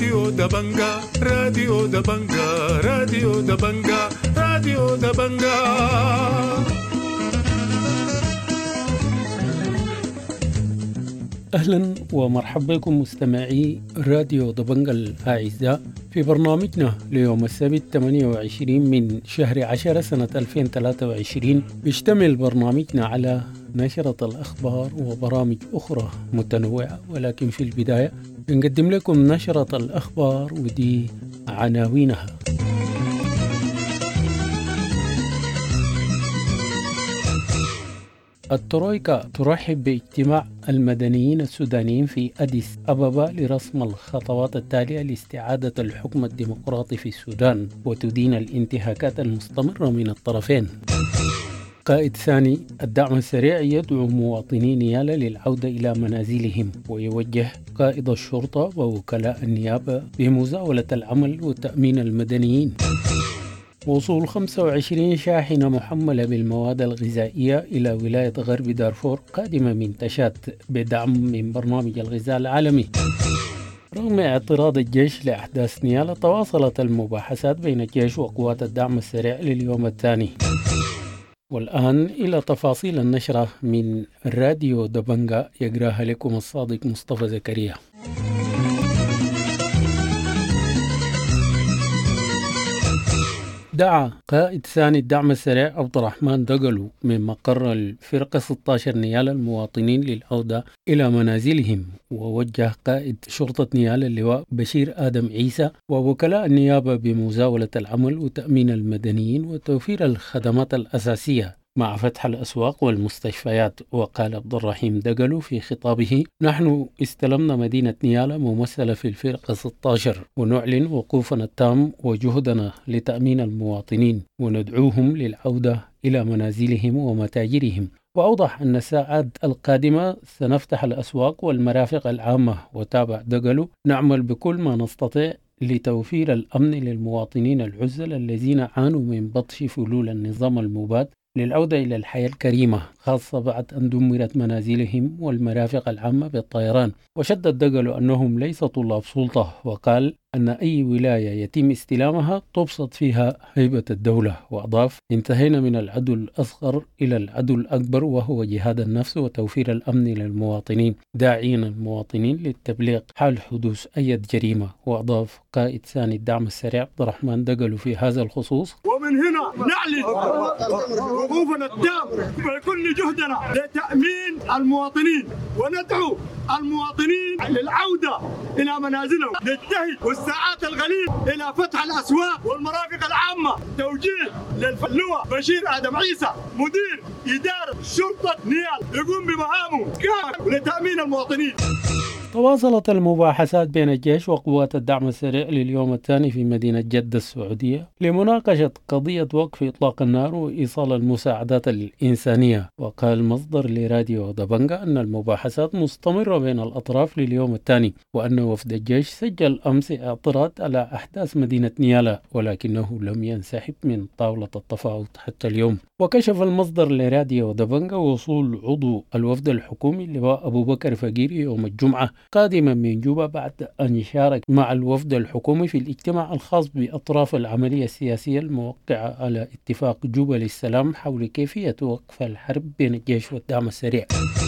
راديو دبنجا راديو دبنجا راديو دبنجا راديو دبنجا. أهلا ومرحبا بكم مستمعي راديو دبنجا الأعزاء في برنامجنا ليوم السبت 28 من شهر 10 سنة 2023. بيشتمل برنامجنا على نشرة الأخبار وبرامج أخرى متنوعة، ولكن في البداية نقدم لكم نشرة الأخبار ودي عناوينها. الترويكا ترحب باجتماع المدنيين السودانيين في أديس أبابا لرسم الخطوات التالية لاستعادة الحكم الديمقراطي في السودان وتدين الانتهاكات المستمرة من الطرفين. قائد ثاني الدعم السريع يدعو مواطني نيالا للعودة إلى منازلهم، ويوجه قائد الشرطة ووكلاء النيابة بمزاولة العمل وتأمين المدنيين. وصول 25 شاحنة محملة بالمواد الغذائية إلى ولاية غرب دارفور قادمة من تشات بدعم من برنامج الغذاء العالمي. رغم اعتراض الجيش لأحداث نيالا، تواصلت المباحثات بين الجيش وقوات الدعم السريع لليوم الثاني. والآن إلى تفاصيل النشرة من راديو دبنجا، يقراها لكم الصادق مصطفى زكريا. دعا قائد ثاني الدعم السريع عبد الرحمن دقلو من مقر الفرقة 16 نيالا المواطنين للعودة إلى منازلهم، ووجه قائد شرطة نيالا اللواء بشير آدم عيسى ووكلاء النيابة بمزاولة العمل وتأمين المدنيين وتوفير الخدمات الأساسية مع فتح الأسواق والمستشفيات. وقال عبد الرحيم دقلو في خطابه: نحن استلمنا مدينة نيالا ممثلة في الفرقة 16، ونعلن وقوفنا التام وجهدنا لتأمين المواطنين وندعوهم للعودة إلى منازلهم ومتاجرهم. وأوضح أن الساعات القادمة سنفتح الأسواق والمرافق العامة. وتابع دقلو: نعمل بكل ما نستطيع لتوفير الأمن للمواطنين العزل الذين عانوا من بطش فلول النظام المباد للعودة إلى الحياة الكريمة، خاصة بعد أن دمرت منازلهم والمرافق العامة بالطيران. وشدد دقلو أنهم ليس طلاب سلطة، وقال أن أي ولاية يتم استلامها تبسط فيها هيبة الدولة. وأضاف: انتهينا من العدو الأصغر إلى العدو الأكبر، وهو جهاد النفس وتوفير الأمن للمواطنين، داعين المواطنين للتبليغ حال حدوث أي جريمة. وأضاف قائد ثاني الدعم السريع عبد الرحمن دقلو في هذا الخصوص: ومن هنا نعلن وقوفنا التام بكل جهدنا لتأمين المواطنين، وندعو المواطنين للعودة إلى منازلهم، نجتهد والساعات القليلة إلى فتح الأسواق والمرافق العامة. توجيه للفلوة بشير آدم عيسى مدير إدارة شرطة نيال يقوم بمهامه كامل لتأمين المواطنين. تواصلت المباحثات بين الجيش وقوات الدعم السريع لليوم الثاني في مدينة جدة السعودية لمناقشة قضية وقف إطلاق النار وإيصال المساعدات الإنسانية. وقال مصدر لراديو دبنجا أن المباحثات مستمرة بين الأطراف لليوم الثاني، وأن وفد الجيش سجل أمس اعتراض على أحداث مدينة نيالا، ولكنه لم ينسحب من طاولة التفاوض حتى اليوم. وكشف المصدر لراديو دبنجا وصول عضو الوفد الحكومي اللواء أبو بكر فقيري يوم الجمعة قادما من جوبا بعد أن يشارك مع الوفد الحكومي في الاجتماع الخاص بأطراف العملية السياسية الموقعة على اتفاق جوبا للسلام حول كيفية وقف الحرب بين الجيش والدعم السريع.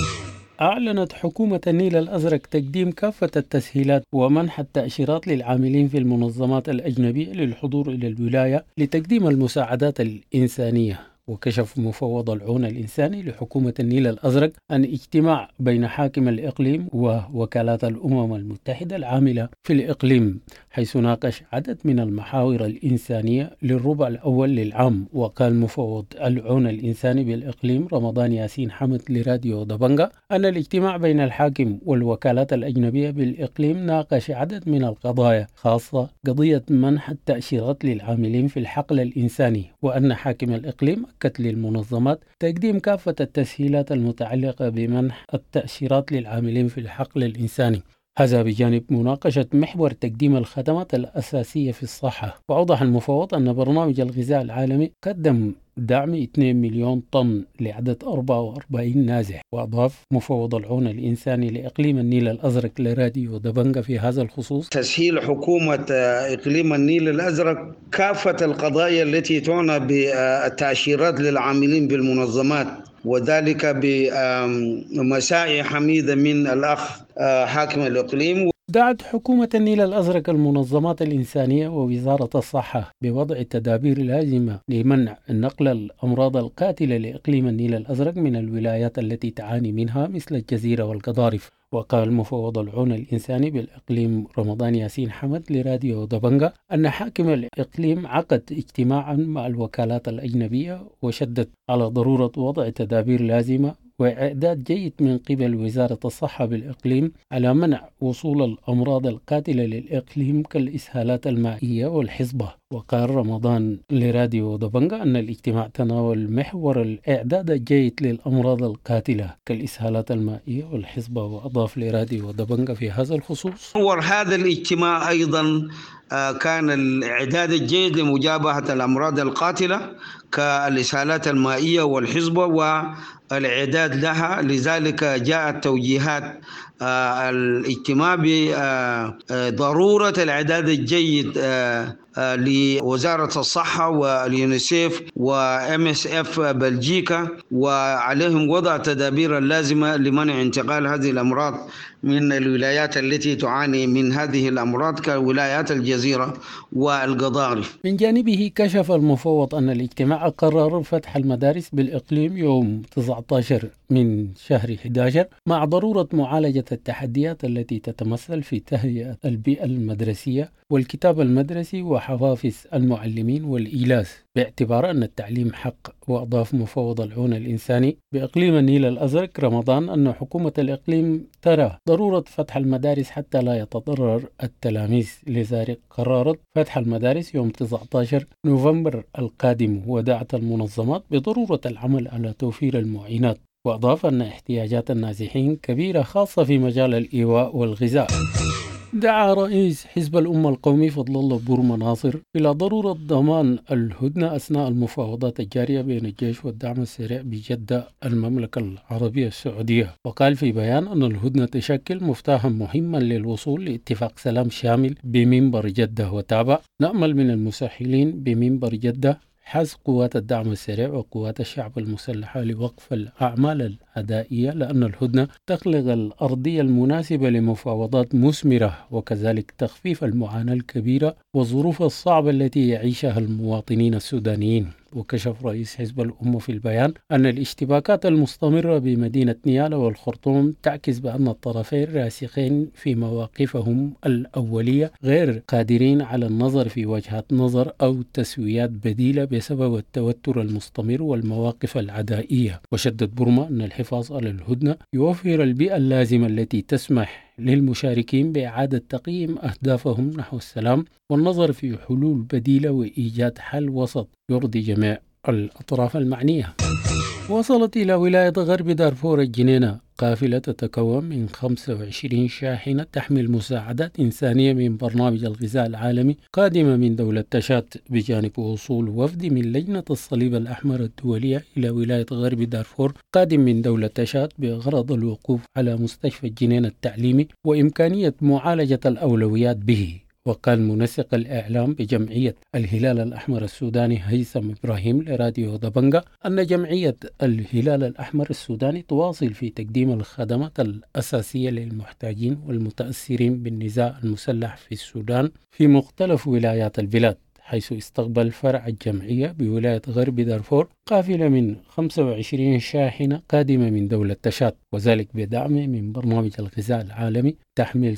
أعلنت حكومة النيل الأزرق تقديم كافة التسهيلات ومنح التأشيرات للعاملين في المنظمات الأجنبية للحضور إلى الولاية لتقديم المساعدات الإنسانية. وكشف مفوض العون الإنساني لحكومة النيل الأزرق عن اجتماع بين حاكم الإقليم ووكالات الأمم المتحدة العاملة في الإقليم، حيث ناقش عدد من المحاور الإنسانية للربع الأول للعام. وقال مفوض العون الإنساني بالإقليم رمضان ياسين حمد لراديو دبنجا أن الاجتماع بين الحاكم والوكالات الأجنبية بالإقليم ناقش عدد من القضايا، خاصة قضية منح التأشيرات للعاملين في الحقل الإنساني، وأن حاكم الإقليم أكد للمنظمات تقديم كافة التسهيلات المتعلقة بمنح التأشيرات للعاملين في الحقل الإنساني. هذا بجانب مناقشة محور تقديم الخدمات الأساسية في الصحة. وأوضح المفوض أن برنامج الغذاء العالمي قدم دعم 2 مليون طن لعدد 44 نازح. وأضاف مفوض العون الإنساني لإقليم النيل الأزرق لراديو دبنجة في هذا الخصوص: تسهيل حكومة إقليم النيل الأزرق كافة القضايا التي تعنى بالتأشيرات للعاملين بالمنظمات، وذلك بمساعي حميدة من الأخ حاكم الإقليم. دعت حكومة النيل الأزرق المنظمات الإنسانية ووزارة الصحة بوضع التدابير اللازمة لمنع نقل الأمراض القاتلة لإقليم النيل الأزرق من الولايات التي تعاني منها مثل الجزيرة والقضارف. وقال مفوض العون الإنساني بالإقليم رمضان ياسين حمد لراديو دبنجة أن حاكم الإقليم عقد اجتماعا مع الوكالات الأجنبية وشدد على ضرورة وضع تدابير لازمة وإعداد جيد من قبل وزارة الصحة بالإقليم على منع وصول الأمراض القاتلة للإقليم كالإسهالات المائية والحصبة. وقال رمضان لراديو دبنجة أن الاجتماع تناول محور الإعداد الجيد للأمراض القاتلة كالإسهالات المائية والحصبة. وأضاف لراديو دبنجة في هذا الخصوص: هذا الاجتماع أيضا كان الإعداد الجيد لمجابهة الأمراض القاتلة كالإسهالات المائية والحصبة والإعداد لها. لذلك جاءت توجيهات الاجتماع بضرورة الإعداد الجيد لوزارة الصحة واليونيسيف وMSF بلجيكا، وعليهم وضع تدابير اللازمة لمنع انتقال هذه الأمراض من الولايات التي تعاني من هذه الأمراض كولايات الجزيرة والقضارف. من جانبه كشف المفوض أن الاجتماع قرر فتح المدارس بالإقليم يوم 19 من شهر 11 مع ضرورة معالجة التحديات التي تتمثل في تهيئة البيئة المدرسية والكتاب المدرسي وحوافز المعلمين والإيلاس باعتبار أن التعليم حق. وأضاف مفوض العون الإنساني بإقليم النيل الأزرق رمضان أن حكومة الإقليم ترى ضرورة فتح المدارس حتى لا يتضرر التلاميذ، لذلك قررت فتح المدارس يوم 19 نوفمبر القادم. ودعت المنظمات بضرورة العمل على توفير المعينات. وأضاف أن احتياجات النازحين كبيرة خاصة في مجال الإيواء والغذاء. دعا رئيس حزب الأمة القومي فضل الله بورما ناصر إلى ضرورة ضمان الهدنة أثناء المفاوضات الجارية بين الجيش والدعم السريع بجدة المملكة العربية السعودية. وقال في بيان أن الهدنة تشكل مفتاحا مهما للوصول لاتفاق سلام شامل بمنبر جدة. وتابع: نأمل من المسهلين بمنبر جدة حث قوات الدعم السريع وقوات الشعب المسلحة لوقف الأعمال العدائية، لأن الهدنة تخلق الأرضية المناسبة لمفاوضات مثمرة وكذلك تخفيف المعاناة الكبيرة والظروف الصعبة التي يعيشها المواطنين السودانيين. وكشف رئيس حزب الأمة في البيان أن الاشتباكات المستمرة بمدينة نيالا والخرطوم تعكس بأن الطرفين راسخين في مواقفهم الأولية غير قادرين على النظر في وجهات نظر أو تسويات بديلة بسبب التوتر المستمر والمواقف العدائية. وشدد بورما أن الحفاظ على الهدنة يوفر البيئة اللازمة التي تسمح للمشاركين بإعادة تقييم أهدافهم نحو السلام والنظر في حلول بديلة وإيجاد حل وسط يرضي جميع الأطراف المعنية. وصلت إلى ولاية غرب دارفور الجنينة قافلة تتكون من 25 شاحنة تحمل مساعدات إنسانية من برنامج الغذاء العالمي قادمة من دولة تشاد، بجانب وصول وفد من لجنة الصليب الأحمر الدولية إلى ولاية غرب دارفور قادم من دولة تشاد بغرض الوقوف على مستشفى الجنينة التعليمي وإمكانية معالجة الأولويات به. وقال منسق الإعلام بجمعية الهلال الأحمر السوداني هيثم إبراهيم لراديو دبنجة أن جمعية الهلال الأحمر السوداني تواصل في تقديم الخدمات الأساسية للمحتاجين والمتأثرين بالنزاع المسلح في السودان في مختلف ولايات البلاد، حيث استقبل فرع الجمعية بولاية غرب دارفور قافلة من 25 شاحنة قادمة من دولة تشاد، وذلك بدعم من برنامج الغذاء العالمي تحمل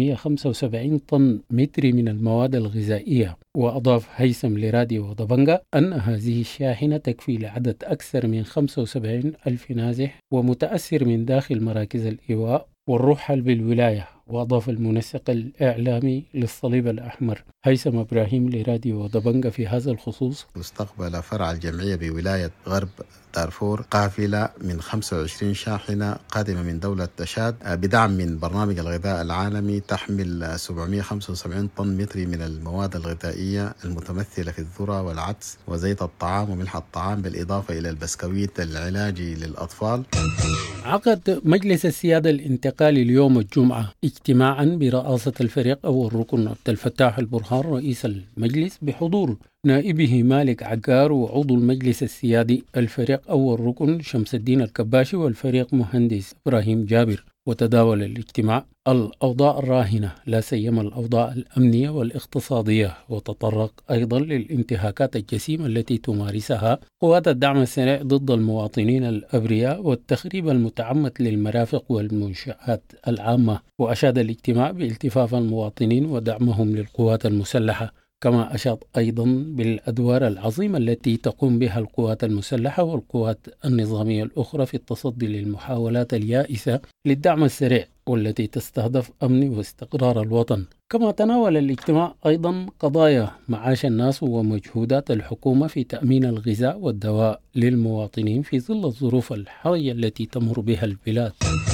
775 طن متر من المواد الغذائية. وأضاف هيثم لراديو دبنجة أن هذه الشاحنة تكفي لعدد أكثر من 75 ألف نازح ومتأثر من داخل مراكز الإيواء والرحل بالولاية، وأضاف المنسق الإعلامي للصليب الأحمر هيثم إبراهيم لراديو دبنجة في هذا الخصوص: استقبل فرع الجمعية بولاية غرب دارفور قافلة من 25 شاحنة قادمة من دولة تشاد بدعم من برنامج الغذاء العالمي، تحمل 775 طن متري من المواد الغذائية المتمثلة في الذرة والعدس وزيت الطعام وملح الطعام، بالإضافة إلى البسكويت العلاجي للأطفال. عقد مجلس السيادة الانتقالي اليوم الجمعة اجتماعا برئاسة الفريق أول ركن عبد الفتاح البرهان رئيس المجلس بحضور نائبه مالك عقار وعضو المجلس السيادي الفريق أول ركن شمس الدين الكباشي والفريق مهندس إبراهيم جابر. وتداول الاجتماع الأوضاع الراهنة لا سيما الأوضاع الأمنية والاقتصادية، وتطرق أيضا للانتهاكات الجسيمة التي تمارسها قوات الدعم السريع ضد المواطنين الأبرياء والتخريب المتعمد للمرافق والمنشآت العامة. وأشاد الاجتماع بالتفاف المواطنين ودعمهم للقوات المسلحة، كما أشاد أيضا بالأدوار العظيمة التي تقوم بها القوات المسلحة والقوات النظامية الأخرى في التصدي للمحاولات اليائسة للدعم السريع والتي تستهدف أمن واستقرار الوطن. كما تناول الاجتماع أيضا قضايا معاش الناس ومجهودات الحكومة في تأمين الغذاء والدواء للمواطنين في ظل الظروف الحرجة التي تمر بها البلاد.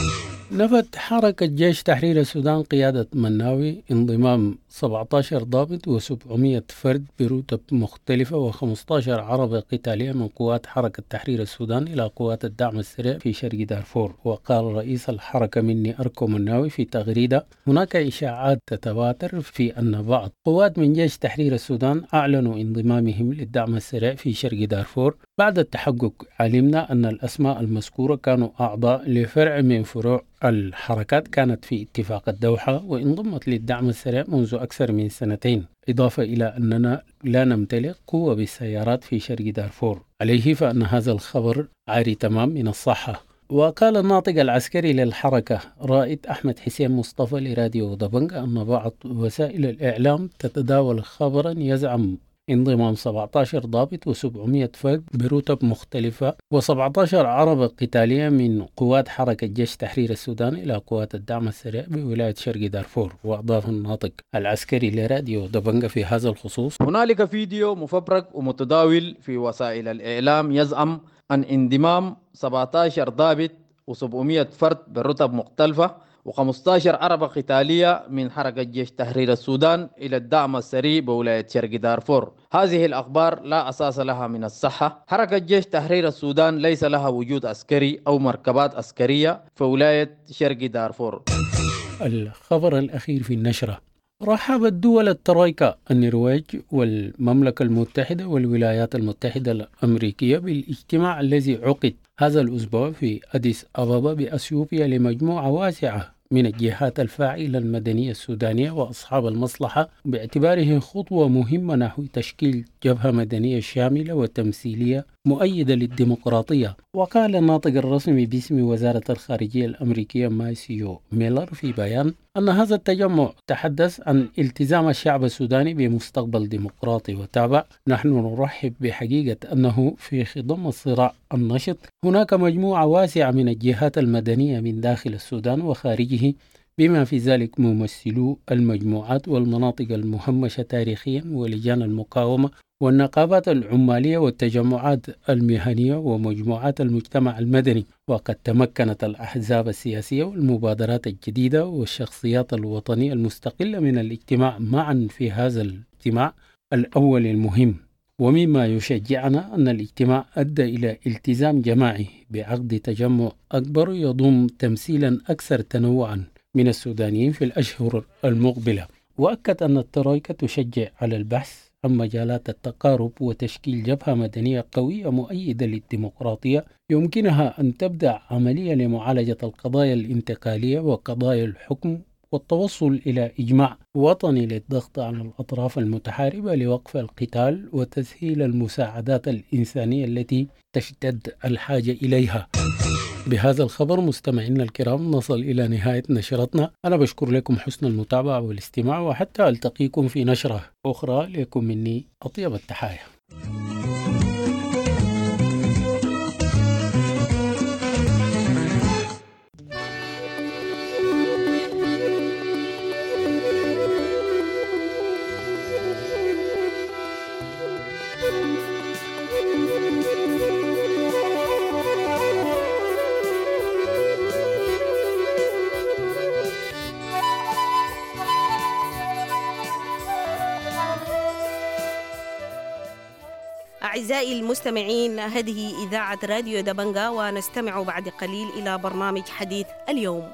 نفت حركة جيش تحرير السودان قيادة مناوي انضمام 17 ضابط و700 فرد برتب مختلفة و15 عربة قتالية من قوات حركة تحرير السودان إلى قوات الدعم السريع في شرق دارفور. وقال رئيس الحركة مني أركو مناوي في تغريدة: هناك إشاعات تتواتر في أن بعض قوات من جيش تحرير السودان أعلنوا انضمامهم للدعم السريع في شرق دارفور. بعد التحقق علمنا أن الأسماء المذكورة كانوا أعضاء لفرع من فروع الحركات كانت في اتفاق الدوحة وانضمت للدعم السريع منذ أكثر من سنتين، إضافة إلى أننا لا نمتلك قوة بالسيارات في شرق دارفور. عليه فأن هذا الخبر عاري تمام من الصحة. وقال الناطق العسكري للحركة رائد أحمد حسين مصطفى لراديو دبنج أن بعض وسائل الإعلام تتداول خبرا يزعم انضمام 17 ضابط و700 فرد برتب مختلفة و17 عربة قتالية من قوات حركة جيش تحرير السودان إلى قوات الدعم السريع بولاية شرق دارفور. وأضاف الناطق العسكري لراديو دبنجة في هذا الخصوص: هنالك فيديو مفبرك ومتداول في وسائل الإعلام يزعم أن انضمام 17 ضابط و700 فرد برتب مختلفة و15 عربة قتالية من حركة جيش تحرير السودان إلى الدعم السريع بولاية شرق دارفور. هذه الأخبار لا أساس لها من الصحة. حركة جيش تحرير السودان ليس لها وجود عسكري أو مركبات عسكرية في ولاية شرق دارفور. الخبر الأخير في النشرة: رحبت دول الترويكا النرويج والمملكة المتحدة والولايات المتحدة الأمريكية بالاجتماع الذي عقد هذا الأسبوع في أديس أبابا بأثيوبيا لمجموعة واسعة من الجهات الفاعلة المدنية السودانية وأصحاب المصلحة، باعتباره خطوة مهمة نحو تشكيل جبهة مدنية شاملة وتمثيلية مؤيدة للديمقراطية. وقال الناطق الرسمي باسم وزارة الخارجية الأمريكية مايسيو ميلر في بيان أن هذا التجمع تحدث عن التزام الشعب السوداني بمستقبل ديمقراطي، وتابع: نحن نرحب بحقيقة أنه في خضم الصراع النشط هناك مجموعة واسعة من الجهات المدنية من داخل السودان وخارجه، بما في ذلك ممثلو المجموعات والمناطق المهمشة تاريخيا ولجان المقاومة والنقابات العمالية والتجمعات المهنية ومجموعات المجتمع المدني. وقد تمكنت الأحزاب السياسية والمبادرات الجديدة والشخصيات الوطنية المستقلة من الاجتماع معا في هذا الاجتماع الأول المهم. ومما يشجعنا أن الاجتماع أدى إلى التزام جماعي بعقد تجمع أكبر يضم تمثيلا أكثر تنوعا من السودانيين في الأشهر المقبلة. وأكد أن الترويكا تشجع على البحث عن مجالات التقارب وتشكيل جبهة مدنية قوية مؤيدة للديمقراطية يمكنها أن تبدأ عملية لمعالجة القضايا الانتقالية وقضايا الحكم والتوصل إلى إجماع وطني للضغط على الأطراف المتحاربة لوقف القتال وتسهيل المساعدات الإنسانية التي تشتد الحاجة إليها. بهذا الخبر مستمعينا الكرام نصل إلى نهاية نشرتنا. أنا بشكر لكم حسن المتابعة والاستماع، وحتى ألتقيكم في نشرة أخرى لكم مني أطيب التحايا. أعزائي المستمعين، هذه إذاعة راديو دبنجا، ونستمع بعد قليل إلى برنامج حديث اليوم.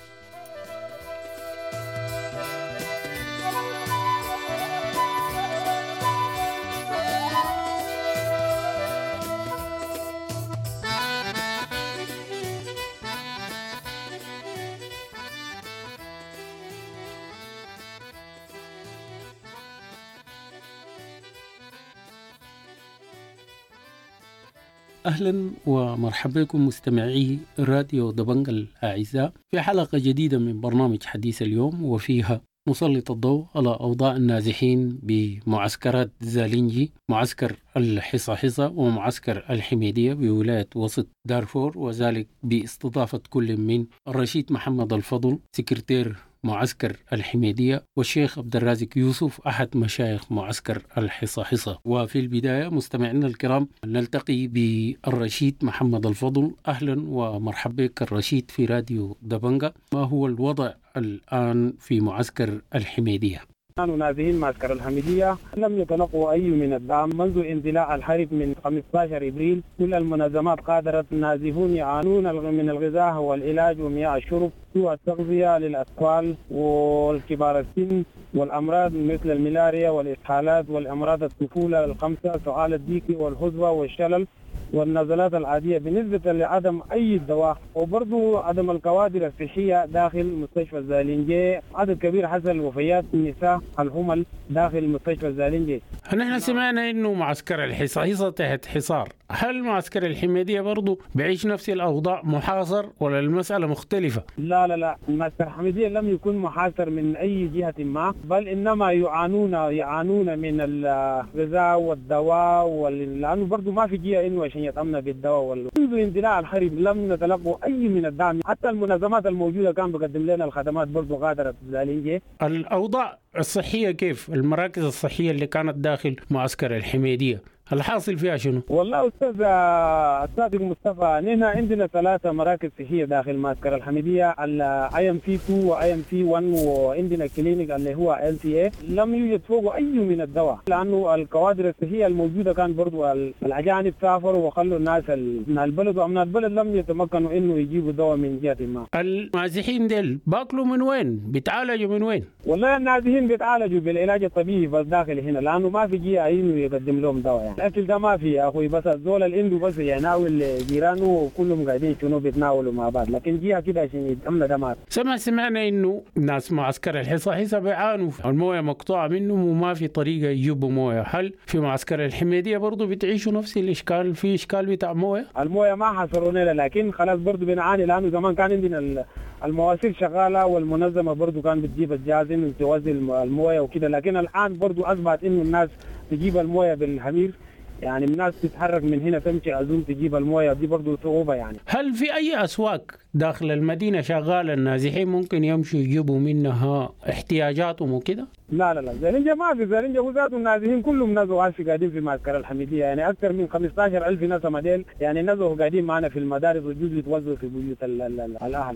أهلا ومرحبا بكم مستمعي راديو دبنجا الأعزاء في حلقة جديدة من برنامج حديث اليوم، وفيها نسلط الضوء على أوضاع النازحين بمعسكرات زالينجي، معسكر الحصحصة ومعسكر الحميدية بولاية وسط دارفور، وذلك باستضافة كل من الرشيد محمد الفضل سكرتير معسكر الحميدية والشيخ عبد الرازق يوسف أحد مشايخ معسكر الحصحصة. وفي البداية مستمعينا الكرام نلتقي بالرشيد محمد الفضل. أهلا ومرحبا بك الرشيد في راديو دبنجا. ما هو الوضع الآن في معسكر الحميدية؟ كانوا نازحين معسكر الحميدية لم يتلقوا أي من الدعم منذ اندلاع الحرب من 15 إبريل. كل المنظمات قادرت النازحون يعانون من الغذاء والعلاج ومياه الشرب، سوء التغذية للأطفال والكبار السن، والأمراض مثل الملاريا والإسهالات والأمراض الطفولة الخمسة، سعال الديك والحصبة والشلل والنزلات العادية، بالنسبة لعدم أي دواء، وبرضو عدم الكوادر الصحية داخل مستشفى الزالينجي. عدد كبير حصل وفيات النساء الحمل داخل مستشفى الزالينجي. نحن سمعنا إنه معسكر الحصحصة تحت حصار، هل معسكر الحميدية برضو بعيش نفس الأوضاع محاصر ولا المسألة مختلفة؟ لا، معسكر الحميدية لم يكن محاصر من أي جهة ما، بل إنما يعانون من الغذاء والدواء لأنه برضو ما في جهة إنه عشان يطعمنا بالدواء. منذ اندلاع الحرب لم نتلقوا أي من الدعم، حتى المنظمات الموجودة كان بقدم لنا الخدمات برضو غادرت الزالينجي. الأوضاع الصحية كيف؟ المراكز الصحية اللي كانت داخل معسكر الحميدية الحاصل فيها شنو؟ والله أستاذ مصطفى، نحن عندنا 3 مراكز صحية داخل معسكر الحميدية، IMC2 وIMC1، وعندنا كلينيك اللي هو LTA. لم يوجد فوق أي من الدواء، لأنه الكوادر الصحية الموجودة كان برضو الأجانب سافروا وخلوا الناس من البلد، ومن البلد لم يتمكنوا إنه يجيبوا دواء من جهة ما. النازحين ديل باكلوا من وين؟ بيتعالجوا من وين؟ والله النازحين بيتعالجوا بالعلاج الطبيعي بس داخل هنا، لأنه ما في جهة إنه يقدم لهم دواء يعني. الأكل ده ما في يا أخوي، بس الزول الإندو بس يناول جيرانه وكلهم قاعدين شنو بيتناولوا مع بعض، لكن جهة كده عشان يتأمن ده ما في. سمعنا إنه ناس معسكر الحصحصة بيعانوا، الموية مقطوعة منهم وما في طريقة يجيبوا موية. هل في معسكر الحميدية برضو بتعيشوا نفس الإشكال؟ في إشكال بتاع موية؟ الموية ما حصرونا، لكن خلاص برضو بنعاني، لأنه زمان كان عندنا المواسير شغالة والمنظمة برضو كان بتجيب الجازن وتوزع الموية وكده، لكن الآن برضو أصبحت إنه الناس تجيب الموية بالحمير، يعني الناس تتحرك من هنا تمشي أزوم تجيب الموية، دي برضو صعوبة يعني. هل في أي أسواق داخل المدينة شغالة النازحين ممكن يمشوا يجيبوا منها احتياجاتهم وكده؟ لا زالينجا ما في، زالينجا وذاته النازحين كلهم نزوا عاشي قاعدين في معسكر الحميدية، يعني أكثر من 15,000 نسمة ديل يعني نزوا قاعدين معنا في المدارس وجوز يتوزعوا في بيوت الأهل.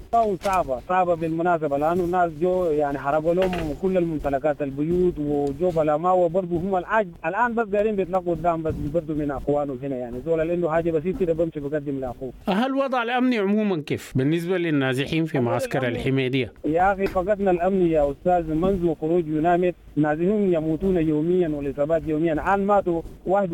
صعبة بالمناسبة، لأنه الناس جو يعني حرقوا لهم كل الممتلكات البيوت وجو بلا ما، وبرضه هم الآن بس قاعدين بيتلقوا الدعم بس برضه من أخوانهم هنا، يعني زول اللي عنده حاجة بسيطة كده بمشي بقدم لأخوه. هل الوضع الأمني عموما كيف بالنسبة للنازحين في معسكر الحميدية؟ يا أخي فقدنا الأمن يا أستاذ منذ خروج يونامت، نازحون يموتون يوميا والإصابات يوميا. الآن ماتوا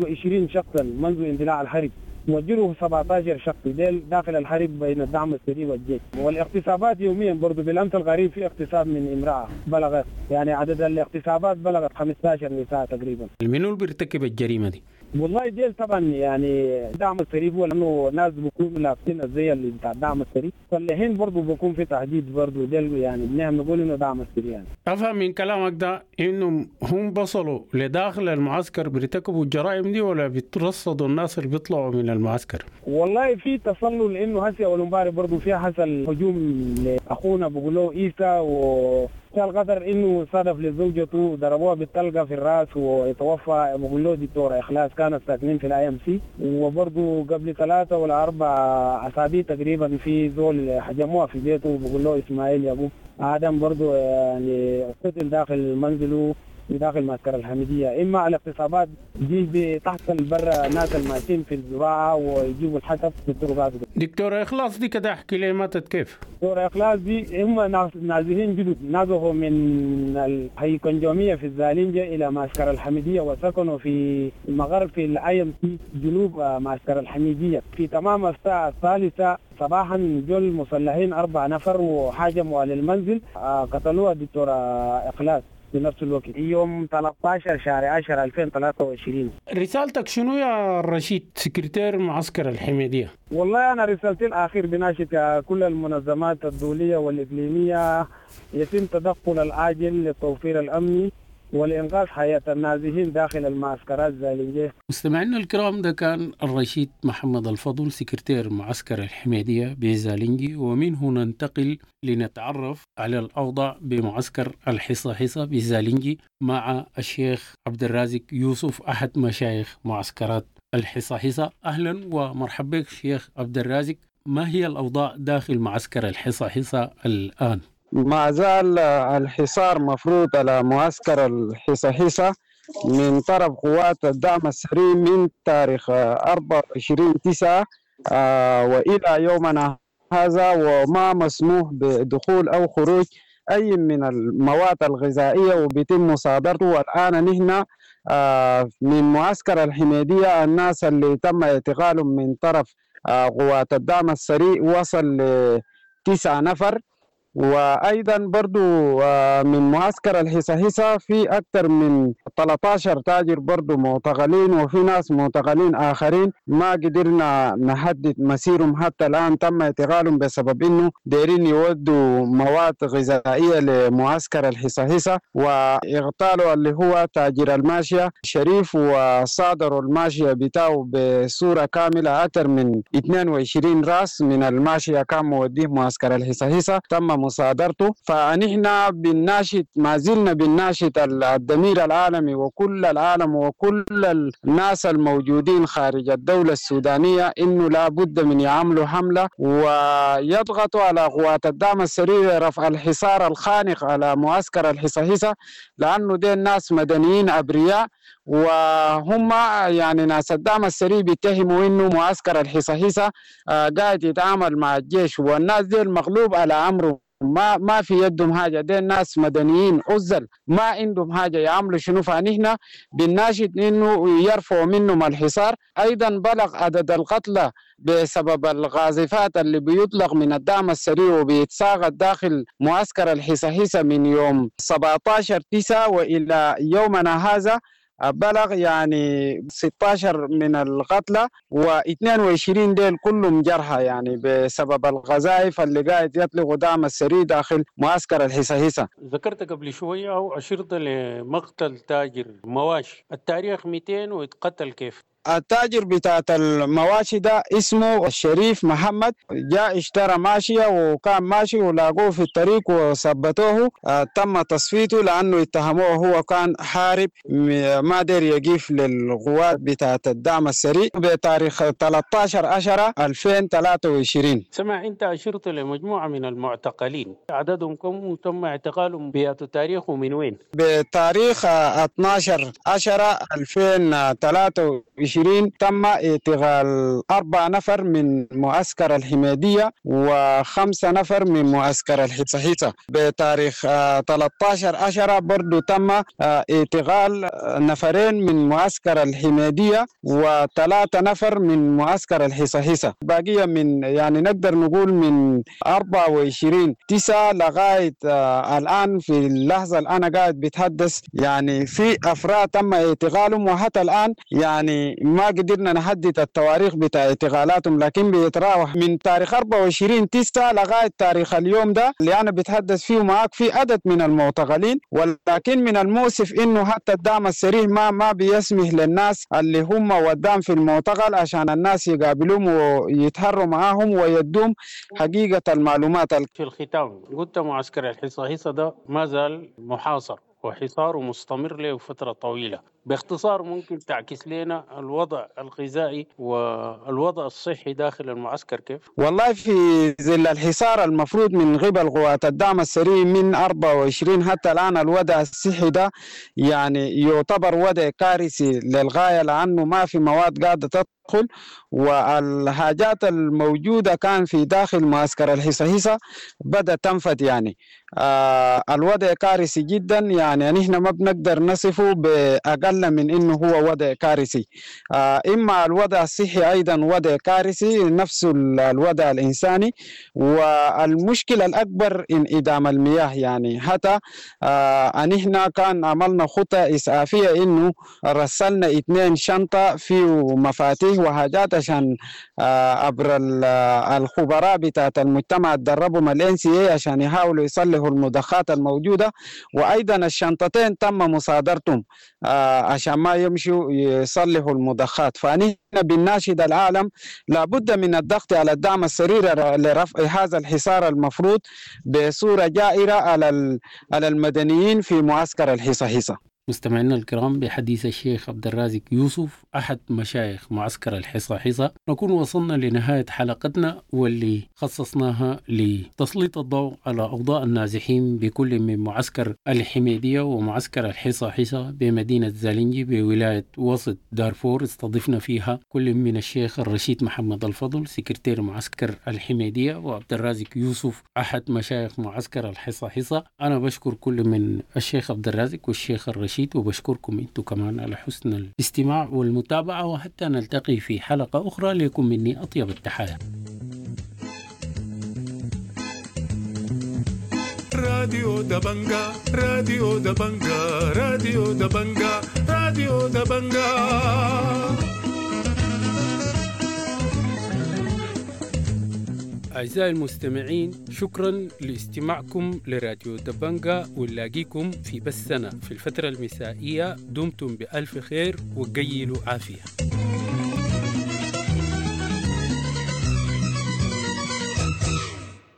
21 شخصا منذ اندلاع الحرب، وجروا 17 شخص داخل الحرب بين الدعم السري والجيش، والاغتصابات يوميا برضو. بالأمس الغريب في اغتصاب من امرأة بلغت، يعني عدد الاغتصابات بلغت 15 نساء تقريبا. منو اللي بيرتكب الجريمة دي؟ والله ديل طبعا يعني دعم السري هو لانه ناس بيكونوا لابسين الزي اللي بتاع الدعم السري، فالحين برضه بيكون في تهديد برضه ديل، يعني بنعم نقول انه دعم السري يعني. افهم من كلامك ده انه هم بصلوا لداخل المعسكر بيرتكبوا الجرائم دي ولا بيترصدوا الناس اللي بيطلعوا من المعسكر؟ والله في تسلل، لانه هسه اول امبارح برضه في حصل هجوم لاخونا بيقولوا عيسى، و القدر انه صادف لزوجته ضربوها بالطلقه في الراس ويتوفى. بقول له دكتور اخلاص كانت ساكنين في IMC، وبرضه قبل 3 ولا 4 اسابيع تقريبا في زول هجموها في بيته، بقول له اسماعيل يا ابو ادم برضه يعني قتل داخل منزله. في داخل معسكر الحميدية، إما الاغتصابات دي تحت البر ناس الماشيين في الزراعة ويجيبوا الحسب في الطرقات. دكتور إخلاص دي كده احكي لي ماتت كيف؟ دكتور إخلاص دي هم نازحين جدد، نازحوا من الهيكونجومية في الزالنجة إلى معسكر الحميدية وسكنوا في المغرب في الأيم في جنوب معسكر الحميدية. في تمام الساعة 3 صباحا جو المسلحين 4 نفر وحاجموا على المنزل، قتلوها الدكتور إخلاص في نفس الوقت يوم 13 شهر 10 2023. رسالتك شنو يا رشيد سكرتير معسكر الحميدية؟ والله أنا رسالتي الأخير بناشد كل المنظمات الدولية والإقليمية يتم تدخل العاجل للتوفير الأمني والإنقاذ حياة النازحين داخل المعسكرات الزالنجية. مستمعينا الكرام، ده كان الرشيد محمد الفضل سكرتير معسكر الحميدية بزالنجي، ومنه ننتقل لنتعرف على الأوضاع بمعسكر الحصة بزالنجي مع الشيخ عبد الرازق يوسف أحد مشايخ معسكرات الحصة. أهلا ومرحبا بك شيخ عبد الرازق، ما هي الأوضاع داخل معسكر الحصة الآن؟ ما زال الحصار مفروض على معسكر الحصة من طرف قوات الدعم السريع من تاريخ 24/9 وإلى يومنا هذا، وما مسموح بدخول أو خروج أي من المواد الغذائية وبيتم مصادرته. والآن نحن من معسكر الحميدية الناس اللي تم اعتقالهم من طرف قوات الدعم السريع وصل ل9 نفر. وأيضا برضو من معسكر الحصة في أكثر من 13 تاجر برضو معتقلين، وفي ناس معتقلين آخرين ما قدرنا نحدد مسيرهم حتى الآن، تم اعتقالهم بسبب إنه دايرين يودوا مواد غذائية لمعسكر الحصة، واغتالوا اللي هو تاجر الماشية شريف وصادروا الماشية بتاعه بصورة كاملة. أكثر من 22 راس من الماشية كان موديه معسكر الحصة تم مصادرته. فنحن ما زلنا بنناشد الضمير العالمي وكل العالم وكل الناس الموجودين خارج الدولة السودانية إنه لابد من يعملوا حملة ويضغطوا على قوات الدعم السريع رفع الحصار الخانق على معسكر الحصة، لأنه دي الناس مدنيين أبرياء، وهم يعني ناس الدعم السريع بيتهموا إنه معسكر الحصة قاعد يتعامل مع الجيش، والناس دي المغلوب على أمره ما في يدهم حاجة، دي الناس مدنيين عزل ما عندهم حاجة يعملوا شنو. فنحن بنناشد إنه يرفعوا منهم الحصار. أيضا بلغ عدد القتلى بسبب القاذفات اللي بيطلق من الدعم السريع وبيتساقط داخل معسكر الحصة من يوم 17/9 وإلى يومنا هذا بلغ يعني 16 من القتلى و22 ديل كلهم جرحى يعني بسبب القذائف اللي قاعد يطلقوا دعم السريع داخل معسكر الحصة. ذكرت قبل شوية أو أشرت لمقتل تاجر مواشي، التاريخ 200 واتقتل كيف؟ التاجر بتاعت المواشي ده اسمه الشريف محمد، جاء اشترى ماشية وكان ماشي ولاقوه في الطريق وثبتوه. تم تصفيته لأنه اتهموه هو كان حارب ما دير يقيف للقوات بتاعت الدعم السريع بتاريخ 13/10/2023. سمع أنت أشرت لمجموعة من المعتقلين، عددهم كم وتم اعتقالهم بيات تاريخ ومن وين؟ بتاريخ 12/10/2023 تم اعتقال 4 نفر من معسكر الحميدية و5 نفر من معسكر الحصة. بتاريخ 13/10 برضو تم اعتقال 2 من معسكر الحميدية و3 نفر من معسكر الحصة. باقية من يعني نقدر نقول من 24/9 لغاية الآن في اللحظة اللي أنا قاعد بتحدث يعني في أفراد تم اعتقالهم، وحتى الآن يعني ما قدرنا نحدد التواريخ بتاع اعتقالاتهم، لكن بيتراوح من تاريخ 24/9 لغاية تاريخ اليوم ده اللي أنا بتحدث فيه معك في عدد من المعتقلين. ولكن من المؤسف إنه حتى الدعم السريع ما بيسمح للناس اللي هم ودام في المعتقل عشان الناس يقابلوهم ويتحروا معاهم ويدوم حقيقة المعلومات. في الختام قلت معسكر الحصة ده ما زال محاصر وحصاره مستمر له فترة طويلة، باختصار ممكن تعكس لنا الوضع الغذائي والوضع الصحي داخل المعسكر كيف؟ والله في ظل الحصار المفروض من قبل قوات الدعم السريع من 24 حتى الآن الوضع الصحي ده يعني يعتبر وضع كارثي للغاية، لأنه ما في مواد قاعدة تدخل، والحاجات الموجودة كان في داخل معسكر الحصة بدأت تنفد. يعني الوضع كارثي جدا، يعني نحن ما بنقدر نصفه بأقل من إنه هو وضع كارثي. إما الوضع الصحي أيضا وضع كارثي نفس الوضع الإنساني، والمشكلة الأكبر انعدام المياه. يعني حتى نحن كان عملنا خطة إسعافية إنه رسلنا 2 شنطة فيه مفاتيح وحاجات عشان عبر الخبراء بتاعت المجتمع تدربهم الNCA عشان يحاولوا يصلحوا المضخات الموجودة، وأيضا الشنطتين تم مصادرتهم عشان ما يمشوا يصلحوا المضخات. فنحن بنناشد العالم لابد من الضغط على الدعم السريع لرفع هذا الحصار المفروض بصورة جائرة على المدنيين في معسكر الحصة. مستمعينا الكرام، بحديث الشيخ عبد الرازق يوسف أحد مشايخ معسكر الحصة نكون وصلنا لنهاية حلقتنا، واللي خصصناها لتسليط الضوء على أوضاع النازحين بكل من معسكر الحميدية ومعسكر الحصة بمدينة زالنجي بولاية وسط دارفور. استضفنا فيها كل من الشيخ الرشيد محمد الفضل سكرتير معسكر الحميدية وعبد الرازق يوسف أحد مشايخ معسكر الحصة. أنا بشكر كل من الشيخ عبد الرازق والشيخ الرشيد، وبشكركم انتم كمان على حسن الاستماع والمتابعة، وحتى نلتقي في حلقة أخرى. لكم مني أطيب التحايا. راديو دبنجا راديو دبنجا راديو دبنجا راديو دبنجا. أعزائي المستمعين، شكرا لاستماعكم لراديو دبنجا، ونلاقيكم في بثنا في الفترة المسائية. دمتم بألف خير وقيلوا عافية.